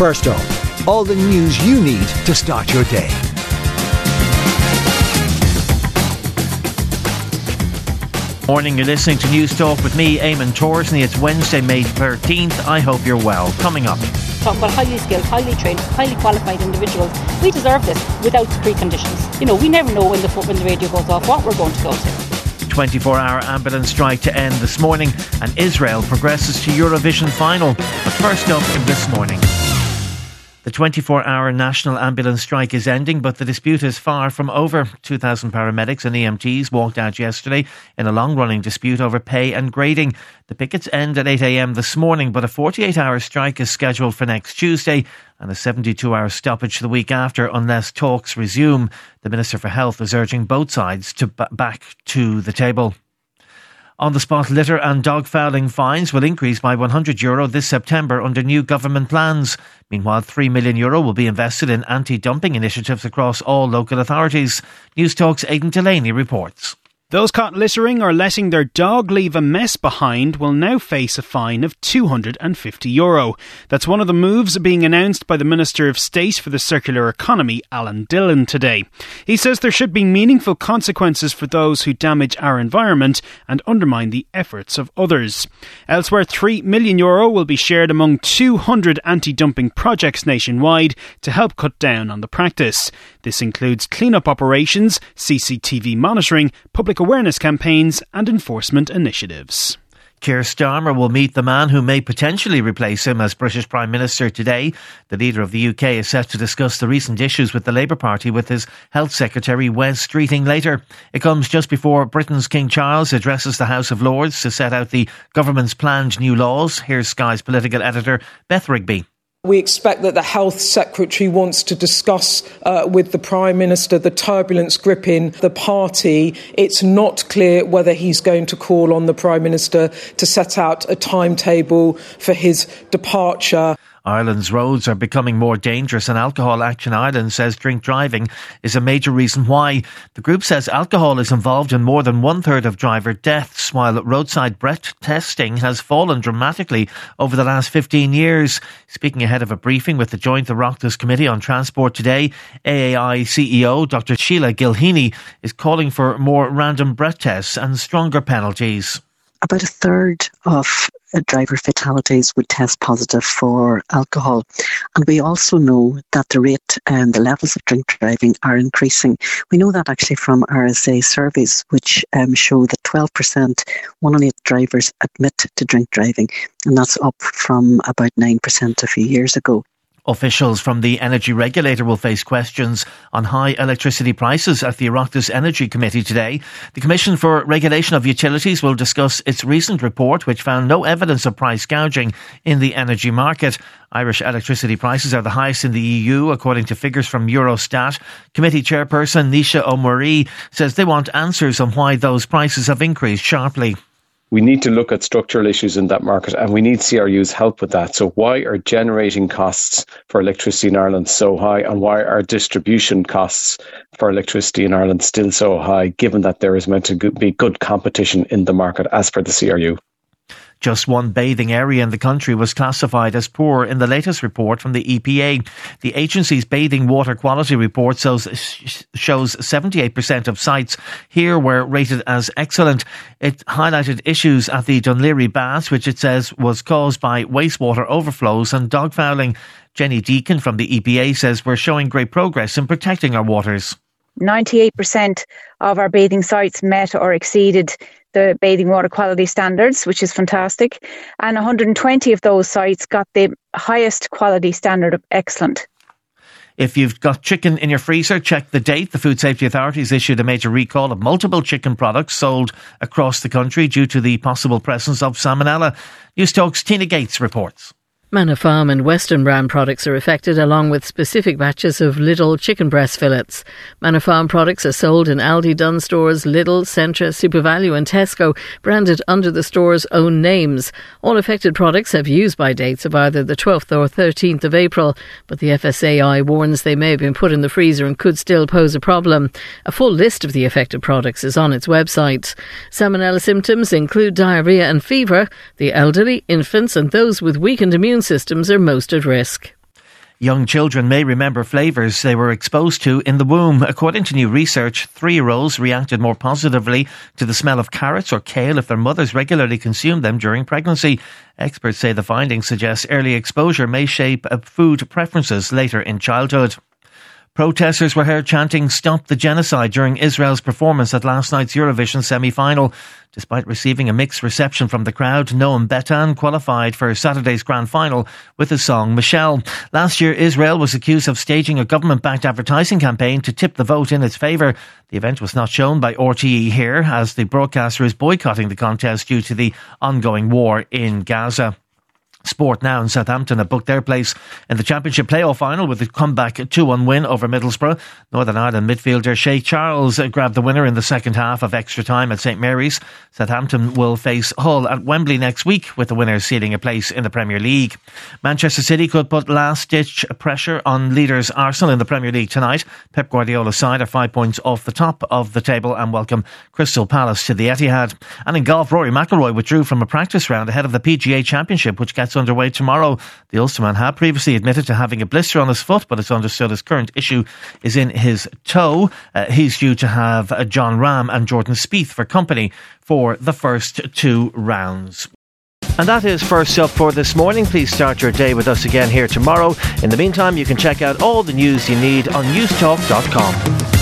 First up, all the news you need to start your day. Morning, you're listening to News Talk with me, Eamon Torsney. It's Wednesday, May 13th. I hope you're well. Coming up. Talk about highly skilled, highly trained, highly qualified individuals. We deserve this without preconditions. You know, we never know when the radio goes off what we're going to go to. 24-hour ambulance strike to end this morning, and Israel progresses to Eurovision final. But first up in This Morning. The 24-hour national ambulance strike is ending, but the dispute is far from over. 2,000 paramedics and EMTs walked out yesterday in a long-running dispute over pay and grading. The pickets end at 8 a.m. this morning, but a 48-hour strike is scheduled for next Tuesday and a 72-hour stoppage the week after unless talks resume. The Minister for Health is urging both sides to back to the table. On-the-spot litter and dog fouling fines will increase by €100 this September under new government plans. Meanwhile, €3 million will be invested in anti-dumping initiatives across all local authorities. News Talk's Aidan Delaney reports. Those caught littering or letting their dog leave a mess behind will now face a fine of €250. That's one of the moves being announced by the Minister of State for the Circular Economy, Alan Dillon, today. He says there should be meaningful consequences for those who damage our environment and undermine the efforts of others. Elsewhere, €3 million will be shared among 200 anti-dumping projects nationwide to help cut down on the practice. This includes clean-up operations, CCTV monitoring, public awareness campaigns and enforcement initiatives. Keir Starmer will meet the man who may potentially replace him as British Prime Minister today. The leader of the UK is set to discuss the recent issues with the Labour Party with his Health Secretary Wes Streeting later. It comes just before Britain's King Charles addresses the House of Lords to set out the government's planned new laws. Here's Sky's political editor Beth Rigby. We expect that the Health Secretary wants to discuss with the Prime Minister the turbulence gripping the party. It's not clear whether he's going to call on the Prime Minister to set out a timetable for his departure. Ireland's roads are becoming more dangerous, and Alcohol Action Ireland says drink driving is a major reason why. The group says alcohol is involved in more than one-third of driver deaths, while roadside breath testing has fallen dramatically over the last 15 years. Speaking ahead of a briefing with the Joint Oireachtas Committee on Transport today, AAI CEO Dr Sheila Gilheany is calling for more random breath tests and stronger penalties. About a third of driver fatalities would test positive for alcohol. And we also know that the rate and the levels of drink driving are increasing. We know that actually from RSA surveys, which show that 12%, 1 in 8 drivers admit to drink driving. And that's up from about 9% a few years ago. Officials from the Energy Regulator will face questions on high electricity prices at the Oireachtas Energy Committee today. The Commission for Regulation of Utilities will discuss its recent report, which found no evidence of price gouging in the energy market. Irish electricity prices are the highest in the EU, according to figures from Eurostat. Committee chairperson Nisha O'Murray says they want answers on why those prices have increased sharply. We need to look at structural issues in that market, and we need CRU's help with that. So why are generating costs for electricity in Ireland so high, and why are distribution costs for electricity in Ireland still so high, given that there is meant to be good competition in the market as per the CRU? Just one bathing area in the country was classified as poor in the latest report from the EPA. The agency's bathing water quality report shows 78% of sites here were rated as excellent. It highlighted issues at the Dunleary Baths, which it says was caused by wastewater overflows and dog fouling. Jenny Deacon from the EPA says we're showing great progress in protecting our waters. 98% of our bathing sites met or exceeded the bathing water quality standards, which is fantastic. And 120 of those sites got the highest quality standard of excellent. If you've got chicken in your freezer, check the date. The Food Safety Authority has issued a major recall of multiple chicken products sold across the country due to the possible presence of salmonella. News Talk's Tina Gates reports. Manor Farm and Western brand products are affected, along with specific batches of Lidl chicken breast fillets. Manor Farm products are sold in Aldi, Dunnes Stores, Lidl, Centra, SuperValu and Tesco, branded under the store's own names. All affected products have use-by dates of either the 12th or 13th of April, but the FSAI warns they may have been put in the freezer and could still pose a problem. A full list of the affected products is on its website. Salmonella symptoms include diarrhoea and fever. The elderly, infants and those with weakened immune systems are most at risk. Young children may remember flavours they were exposed to in the womb. According to new research, 3-year-olds reacted more positively to the smell of carrots or kale if their mothers regularly consumed them during pregnancy. Experts say the findings suggest early exposure may shape food preferences later in childhood. Protesters were heard chanting "Stop the Genocide" during Israel's performance at last night's Eurovision semi-final. Despite receiving a mixed reception from the crowd, Noam Betan qualified for Saturday's grand final with his song Michelle. Last year, Israel was accused of staging a government-backed advertising campaign to tip the vote in its favour. The event was not shown by RTE here, as the broadcaster is boycotting the contest due to the ongoing war in Gaza. Sport now, and Southampton have booked their place in the Championship playoff final with a comeback 2-1 win over Middlesbrough. Northern Ireland midfielder Shay Charles grabbed the winner in the second half of extra time at St Mary's. Southampton will face Hull at Wembley next week, with the winner sealing a place in the Premier League. Manchester City could put last-ditch pressure on leaders Arsenal in the Premier League tonight. Pep Guardiola's side are 5 points off the top of the table and welcome Crystal Palace to the Etihad. And in golf, Rory McIlroy withdrew from a practice round ahead of the PGA Championship, which gets underway tomorrow. The Ulsterman had previously admitted to having a blister on his foot, but it's understood his current issue is in his toe. He's due to have John Ram and Jordan Spieth for company for the first 2 rounds. And that is First Up for this morning. Please start your day with us again here tomorrow. In the meantime, you can check out all the news you need on newstalk.com.